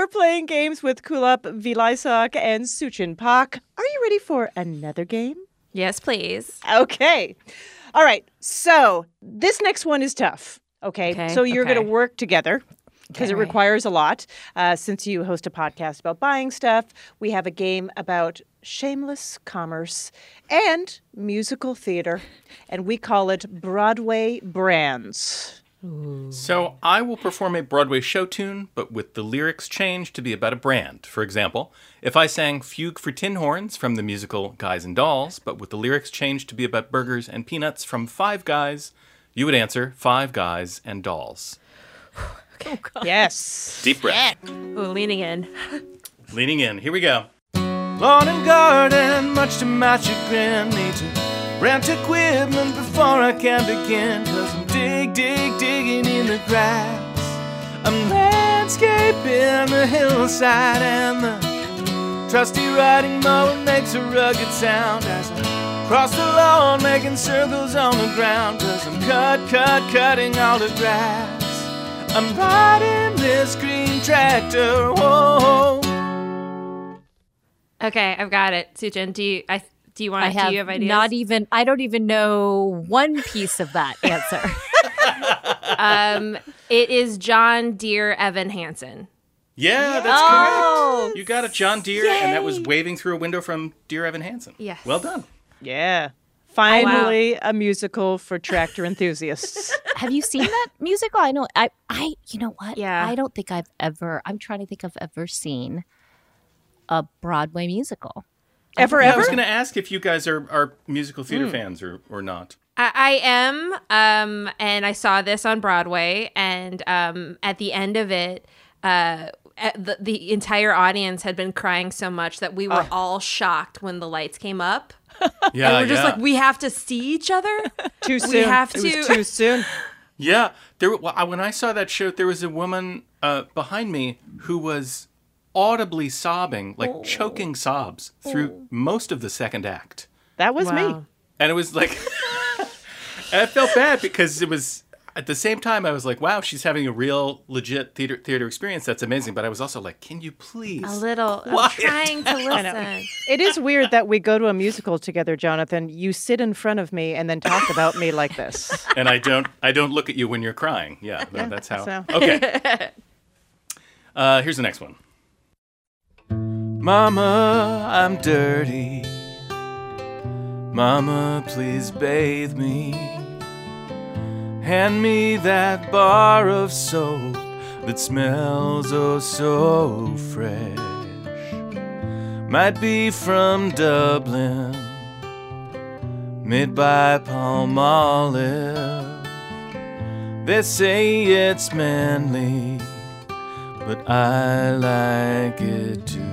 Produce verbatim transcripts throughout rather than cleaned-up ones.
we're playing games with Kulap Vilaysack and Suchin Pak. Are you ready for another game? Yes, please. Okay. All right. So this next one is tough. Okay. Okay, So you're okay. going to work together because Okay. it requires a lot. Uh, since you host a podcast about buying stuff, we have a game about shameless commerce and musical theater, and we call it Broadway Brands. So I will perform a Broadway show tune, but with the lyrics changed to be about a brand. For example, if I sang Fugue for Tin Horns from the musical Guys and Dolls, but with the lyrics changed to be about burgers and peanuts from Five Guys, you would answer Five Guys and Dolls. Okay. Yes. Deep breath. Ooh, leaning in. Leaning in. Here we go. Lawn and garden, much to my chagrin. Need to rent equipment before I can begin. Cause I'm dig, dig, digging in the grass. I'm landscaping the hillside, and the trusty riding mower makes a rugged sound as I cross the lawn, making circles on the ground. Cause I'm cut, cut, cutting all the grass. I'm riding this green tractor, whoa. Okay, I've got it. Suchin, do you I do you want I have, do you have ideas? not even, I don't even know one piece of that answer. um it is John Deere Evan Hansen. Yeah, that's Oh, correct. You got it, John Deere, and that was waving through a window from Deere Evan Hansen. Yes. Well done. Yeah. Finally, a musical for tractor enthusiasts. Have you seen that musical? I know. I, I, you know what? Yeah. I don't think I've ever. I'm trying to think I've ever seen a Broadway musical. Ever, Yeah, I ever? was going to ask if you guys are, are musical theater fans or, or not. I, I am, um, and I saw this on Broadway, and um, at the end of it, uh, at the, the entire audience had been crying so much that we were all shocked when the lights came up. Yeah, And we're just yeah. like, we have to see each other? Too soon. have It to- was too soon. Yeah, there. Well, I- when I saw that show, there was a woman uh, behind me who was audibly sobbing, like choking sobs through most of the second act, That was me. Wow. and it was like, and I felt bad because it was at the same time I was like, wow, she's having a real legit theater theater experience. That's amazing. But I was also like, can you please? A little. I'm Quiet. trying to listen. It is weird that we go to a musical together, Jonathan. You sit in front of me and then talk about me like this. And I don't, I don't look at you when you're crying. Yeah, no, that's how. so- Okay. Uh, here's the next one. Mama, I'm dirty. Mama, please bathe me. Hand me that bar of soap that smells oh so fresh. Might be from Dublin, made by Palmolive. They say it's manly, but I like it too.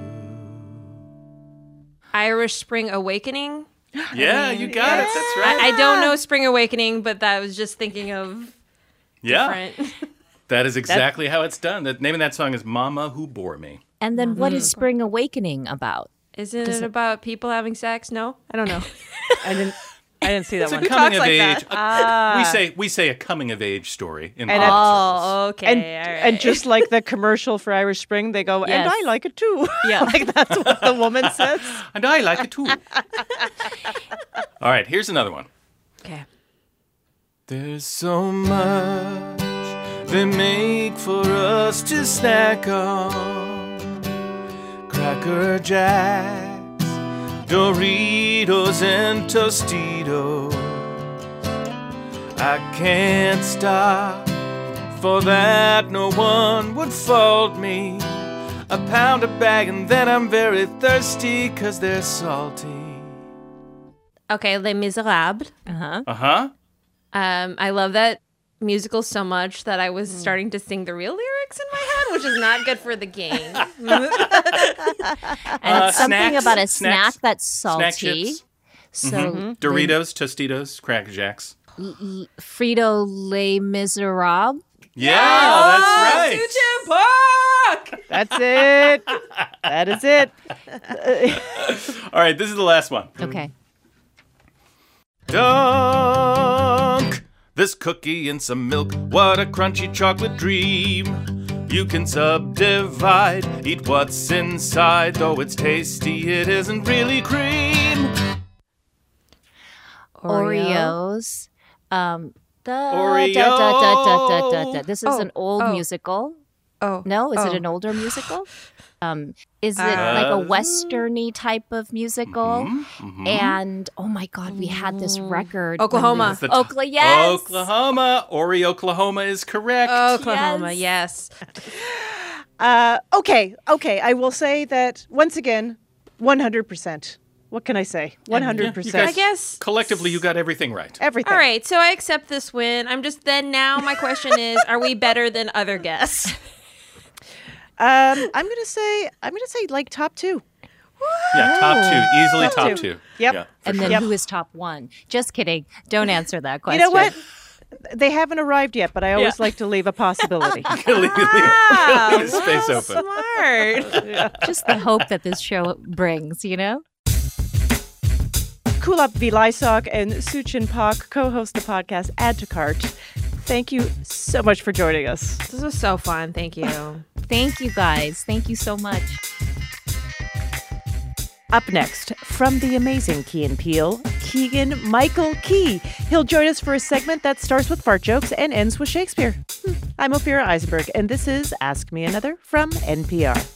Irish Spring Awakening. Yeah, you got it. That's right. I, I don't know Spring Awakening, but that was just thinking of yeah, different. that is exactly how it's done. The name of that song is Mama Who Bore Me. And then what is Spring Awakening about? Isn't it about people having sex? No, I don't know. I didn't. I didn't see that It's a one. coming of like age. that? a- we say we say a coming of age story in And pop circles. Oh, okay. And, all right. and just like the commercial for Irish Spring, they go, and Yes. I like it too. Yeah. Like that's what the woman says. And I like it too. All right, here's another one. okay. There's so much they make for us to snack on. Cracker Jacks, Doritos, and Tostitos. I can't stop, for that no one would fault me. A pound a bag and then I'm very thirsty, 'cause they're salty. Okay, Les Miserables. Uh-huh. Uh-huh. Um, I love that musical so much that I was starting to sing the real lyrics in my head, which is not good for the game. And Uh, it's something snacks, about a snacks, snack that's Snack salty. chips. So Doritos, Tostitos, Cracker Jacks. Frito Les Miserables. Yeah, that's right. That's it. That is it. All right, this is the last one. Okay. Dunk this cookie in some milk. What a crunchy chocolate dream. You can subdivide, eat what's inside. Though it's tasty, it isn't really cream. Oreos. Um, the Oreo. Da, da, da, da, da, da, da. This is Oh, an old oh. musical. Oh. No, is oh. it an older musical? Um, is it Uh, like a westerny type of musical? Mm-hmm. And oh my God, we had this record. Oklahoma. That's the- Oklahoma, yes. Oklahoma. Oreo, Oklahoma is correct. Oklahoma, yes. Uh, okay, okay. I will say that once again, one hundred percent. What can I say? one hundred You percent. guys- I guess. Collectively, you got everything right. Everything. All right, so I accept this win. I'm just then now my question is, are we better than other guests? Um, I'm gonna say I'm gonna say like top two. Yeah, top two. Easily Top top, two. two. Yep. Yeah, for And sure. then Yep. who is top one? Just kidding. Don't answer that You question. know what? They haven't arrived yet, but I always Yeah. like to leave a possibility. leave, leave- leave the space open. Smart. Just the hope that this show brings, you know? Kulap Vilaysok and Suchin Pak co-host the podcast Add to Cart. Thank you so much for joining us. This was so fun. Thank you. Thank you guys. Thank you so much. Up next, from the amazing Key and Peele, Keegan Michael Key. He'll join us for a segment that starts with fart jokes and ends with Shakespeare. Hmm. I'm Ophira Eisenberg, and this is Ask Me Another from N P R.